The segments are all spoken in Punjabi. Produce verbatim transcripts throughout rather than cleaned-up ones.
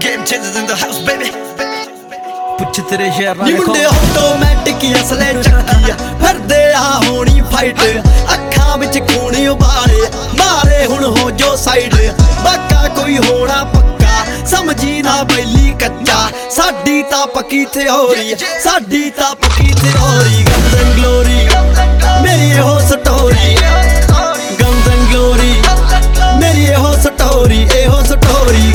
Game changers in the house, baby. ਪੁੱਛ ਤੇਰੇ ਸ਼ਹਿਰ ਨੀ ਮੁੰਡੇ ਆਟੋਮੈਟਿਕ ਅਸਲੇ ਚੱਕੀ ਆ ਫਿਰਦੇ ਆ ਹੋਣੀ ਫਾਈਟ ਅੱਖਾਂ ਵਿੱਚ ਖੂਨ ਉਬਾਲੇ ਮਾਰੇ ਹੁਣ ਹੋ ਜੋ ਸਾਈਡ ਬਾਕਾ ਕੋਈ ਹੋਣਾ ਪੱਕਾ ਸਮਝੀ ਨਾ ਬੈਲੀ ਕੱਚਾ ਸਾਡੀ ਤਾਂ ਪੱਕੀ ਥਿਉਰੀ ਸਾਡੀ ਤਾਂ ਪੱਕੀ ਥਿਉਰੀ ਗਨਜ਼ ਐਂਡ ਗਲੋਰੀ ਮੇਰੀ ਇਹੋ ਸਟੋਰੀ ਗਨਜ਼ ਐਂਡ ਗਲੋਰੀ ਮੇਰੀ ਇਹੋ ਸਟੋਰੀ ਇਹੋ ਸਟੋਰੀ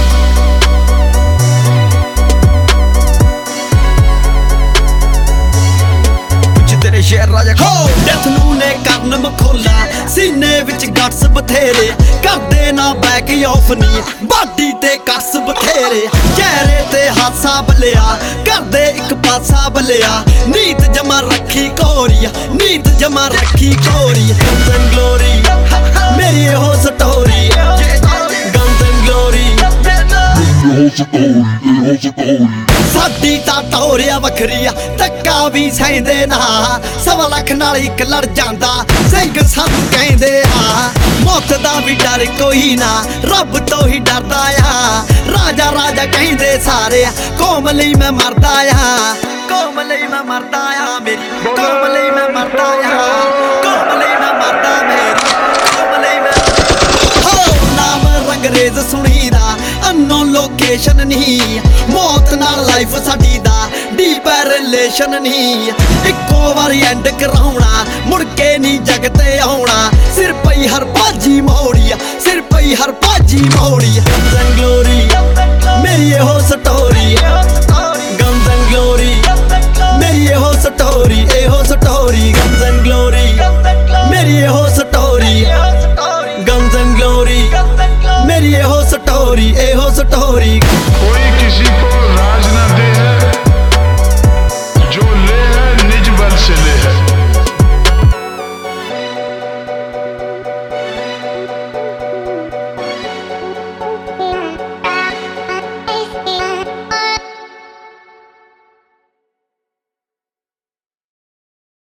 ਸ਼ਹਿਰ ਰਾਜਾ ਹੋ ਡੈਥ ਨੂੰ ਨੇ ਕਰਨ ਮਖੋਲਾ ਸੀਨੇ ਵਿੱਚ ਗਟਸ ਬਥੇਰੇ ਕਰਦੇ ਨਾ ਬੈਕ ਆਫ ਨੀ ਬਾਡੀ ਤੇ ਕਸ ਬਥੇਰੇ ਚਿਹਰੇ ਤੇ ਹਾਸਾ ਬਲਿਆ ਕਰਦੇ ਇੱਕ ਪਾਸਾ ਬਲਿਆ ਨੀਤ ਜਮਾ ਰੱਖੀ ਕੋਰੀਆ ਨੀਤ ਜਮਾ ਰੱਖੀ ਕੋਰੀਆ ਗਨਜ਼ ਐਂਡ ਗਲੋਰੀ ਮੇਰੀ ਇਹੋ ਸਟੋਰੀ ਗਨਜ਼ ਐਂਡ ਗਲੋਰੀ ਸਾਡੀ ਤਾਂ ਟੋਰਿਆ ਵੱਖਰੀ ਆ ਧੱਕਾ ਵੀ ਸਹਿੰਦੇ ਨਾ ਸਵਾ ਲੱਖ ਨਾਲ ਇੱਕ ਲੜ ਜਾਂਦਾ ਸਿੰਘ ਸਾਨੂੰ ਕਹਿੰਦੇ ਆ ਮੌਤ ਦਾ ਵੀ ਡਰ ਕੋਈ ਨਾ ਰੱਬ ਤੋਂ ਹੀ ਡਰਦਾ ਆ ਰਾਜਾ ਰਾਜਾ ਕਹਿੰਦੇ ਸਾਰੇ ਕੌਮ ਲਈ ਮੈਂ ਮਰਦਾ ਆ ਕੌਮ ਲਈ ਮੈਂ ਮਰਦਾ ਆ ਮੇਰੀ ਕੌਮ ਲਈ ਮੈਂ ਮਰਦਾ ਆ ਕੌਮ ਲਈ ਮੈਂ ਮਰਦਾ ਮੇਰੀ ਕੌਮ ਲਈ ਮੈਂ ਹੋ ਨਾਮ ਰੰਗਰੇਜ਼ ਸੁਣੀਦਾ ਅਨਨੋਨ ਲੋਕੇਸ਼ਨ ਨਹੀਂ ਮੌਤ ਨਾਲ ਲਾਈਫ ਸਾਡੀ ਦਾ ਡੀਪਰ ਰਿਲੇਸ਼ਨ ਨਹੀਂ ਇੱਕੋ ਵਾਰੀ ਐਂਡ ਕਰਾਉਣਾ ਮੁੜ ਕੇ ਨਹੀਂ ਜਗ ਤੇ ਆਉਣਾ ਸਿਰ ਪਈ ਹਰ ਬਾਜੀ ਮੋੜੀਆ ਸਿਰ ਪਈ ਹਰ ਬਾਜੀ ਮੋੜੀਆ ਗਨਜ਼ ਐਂਡ ਗਲੋਰੀ ਮੇਰੀ ਇਹੋ ਸਟੋਰੀ ਗਨਜ਼ ਐਂਡ ਗਲੋਰੀ ਮੇਰੀ ਇਹੋ ਸਟੋਰੀ ਇਹੋ ਸਟੋਰੀ ਗਨਜ਼ ਐਂਡ ਗਲੋਰੀ ਮੇਰੀ ਇਹੋ ਸਟੋਰੀ ਗਨਜ਼ ਐਂਡ ਗਲੋਰੀ ਮੇਰੀ ਇਹੋ ਸਟੋਰੀ ਇਹੋ ਸਟੋਰੀ